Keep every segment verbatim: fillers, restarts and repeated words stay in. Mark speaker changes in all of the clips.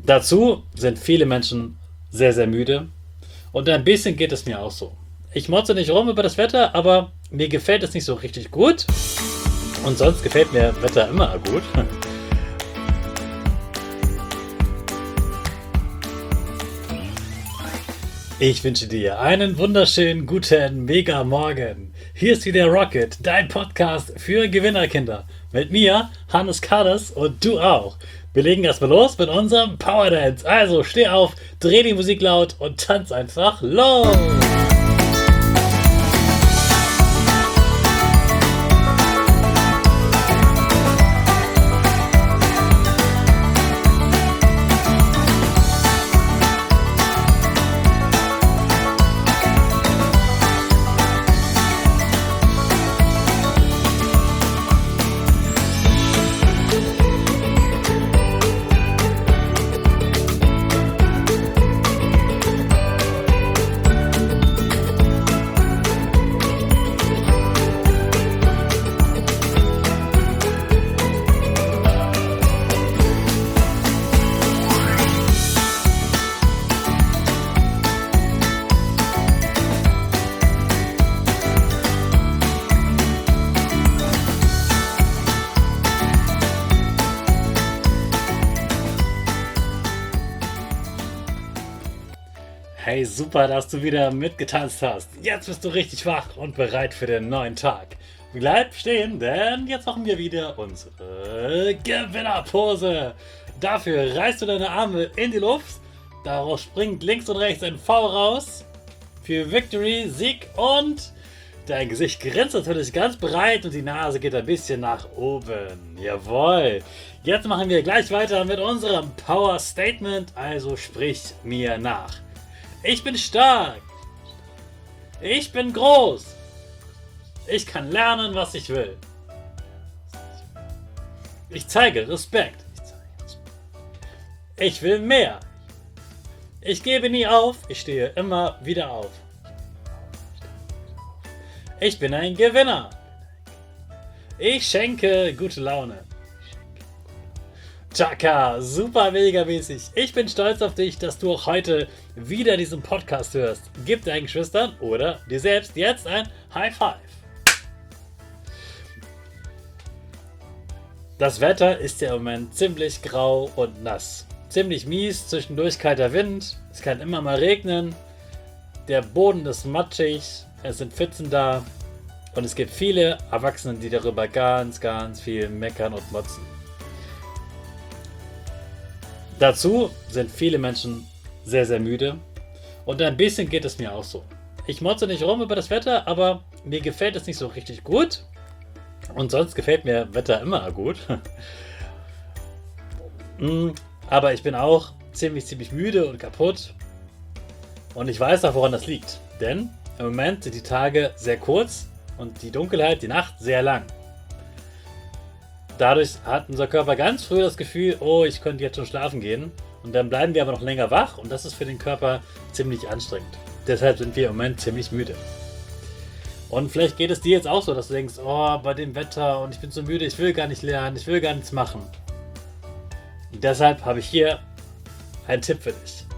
Speaker 1: Dazu sind viele Menschen sehr, sehr müde und ein bisschen geht es mir auch so. Ich motze nicht rum über das Wetter, aber mir gefällt es nicht so richtig gut und sonst gefällt mir Wetter immer gut. Ich wünsche dir einen wunderschönen guten Mega-Morgen. Hier ist wieder Rocket, dein Podcast für Gewinnerkinder. Mit mir, Hannes Kades und du auch. Wir legen erstmal los mit unserem Power Dance. Also steh auf, dreh die Musik laut und tanz einfach los. Hey, super, dass du wieder mitgetanzt hast. Jetzt bist du richtig wach und bereit für den neuen Tag. Bleib stehen, denn jetzt machen wir wieder unsere Gewinnerpose. Dafür reißt du deine Arme in die Luft, daraus springt links und rechts ein V raus. Für Victory, Sieg und dein Gesicht grinst natürlich ganz breit und die Nase geht ein bisschen nach oben. Jawohl. Jetzt machen wir gleich weiter mit unserem Power Statement, also sprich mir nach. Ich bin stark. Ich bin groß. Ich kann lernen, was ich will. Ich zeige Respekt. Ich will mehr. Ich gebe nie auf. Ich stehe immer wieder auf. Ich bin ein Gewinner. Ich schenke gute Laune. Chaka, super mega mäßig. Ich bin stolz auf dich, dass du auch heute wieder diesen Podcast hörst. Gib deinen Geschwistern oder dir selbst jetzt ein High Five. Das Wetter ist ja im Moment ziemlich grau und nass. Ziemlich mies, zwischendurch kalter Wind. Es kann immer mal regnen. Der Boden ist matschig. Es sind Pfützen da. Und es gibt viele Erwachsene, die darüber ganz, ganz viel meckern und motzen. Dazu sind viele Menschen sehr, sehr müde und ein bisschen geht es mir auch so. Ich motze nicht rum über das Wetter, aber mir gefällt es nicht so richtig gut und sonst gefällt mir Wetter immer gut. Aber ich bin auch ziemlich, ziemlich müde und kaputt und ich weiß auch, woran das liegt. Denn im Moment sind die Tage sehr kurz und die Dunkelheit, die Nacht sehr lang. Dadurch hat unser Körper ganz früh das Gefühl, oh, ich könnte jetzt schon schlafen gehen. Und dann bleiben wir aber noch länger wach und das ist für den Körper ziemlich anstrengend. Deshalb sind wir im Moment ziemlich müde. Und vielleicht geht es dir jetzt auch so, dass du denkst, oh, bei dem Wetter und ich bin so müde, ich will gar nicht lernen, ich will gar nichts machen. Und deshalb habe ich hier einen Tipp für dich.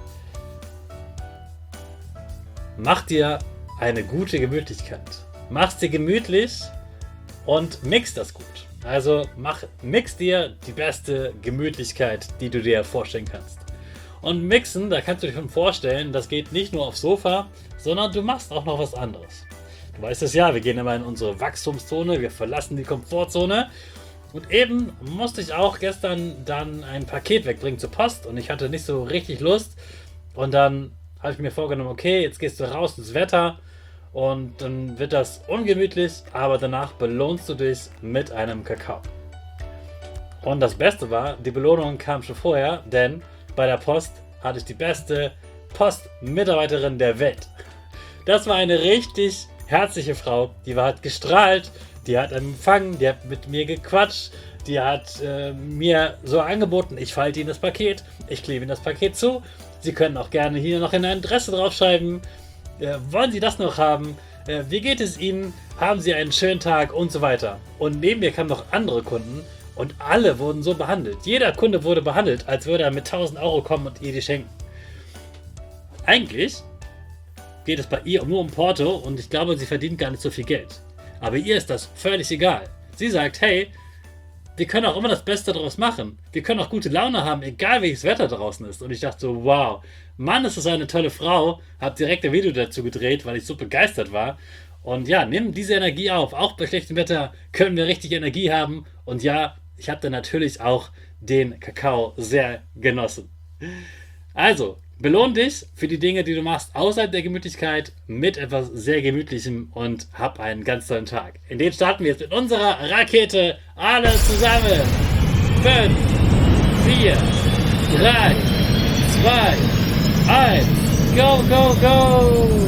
Speaker 1: Mach dir eine gute Gemütlichkeit. Mach's dir gemütlich und mix das gut. Also mach, mix dir die beste Gemütlichkeit, die du dir vorstellen kannst. Und mixen, da kannst du dir schon vorstellen, das geht nicht nur aufs Sofa, sondern du machst auch noch was anderes. Du weißt es ja, wir gehen immer in unsere Wachstumszone, wir verlassen die Komfortzone. Und eben musste ich auch gestern dann ein Paket wegbringen zur Post und ich hatte nicht so richtig Lust. Und dann habe ich mir vorgenommen, okay, jetzt gehst du raus ins Wetter. Und dann wird das ungemütlich, aber danach belohnst du dich mit einem Kakao. Und das Beste war, die Belohnung kam schon vorher, denn bei der Post hatte ich die beste Postmitarbeiterin der Welt. Das war eine richtig herzliche Frau, die war, hat gestrahlt, die hat empfangen, die hat mit mir gequatscht, die hat äh, mir so angeboten, ich falte Ihnen das Paket, ich klebe Ihnen das Paket zu, Sie können auch gerne hier noch eine Adresse draufschreiben. Äh, wollen Sie das noch haben? Äh, wie geht es Ihnen? Haben Sie einen schönen Tag und so weiter. Und neben mir kamen noch andere Kunden Und alle wurden so behandelt. Jeder Kunde wurde behandelt, als würde er mit tausend Euro kommen und ihr die schenken. Eigentlich geht es bei ihr nur um Porto und ich glaube, sie verdient gar nicht so viel Geld. Aber ihr ist das völlig egal. Sie sagt, hey, wir können auch immer das Beste daraus machen. Wir können auch gute Laune haben, egal welches Wetter draußen ist. Und ich dachte so, wow, Mann, ist das eine tolle Frau. Hab direkt ein Video dazu gedreht, weil ich so begeistert war. Und ja, nimm diese Energie auf. Auch bei schlechtem Wetter können wir richtig Energie haben. Und ja, ich habe dann natürlich auch den Kakao sehr genossen. Also, belohn dich für die Dinge, die du machst außerhalb der Gemütlichkeit mit etwas sehr Gemütlichem und hab einen ganz tollen Tag. In den starten wir jetzt mit unserer Rakete. Alle zusammen. fünf, vier, drei, zwei, eins. Go, go, go!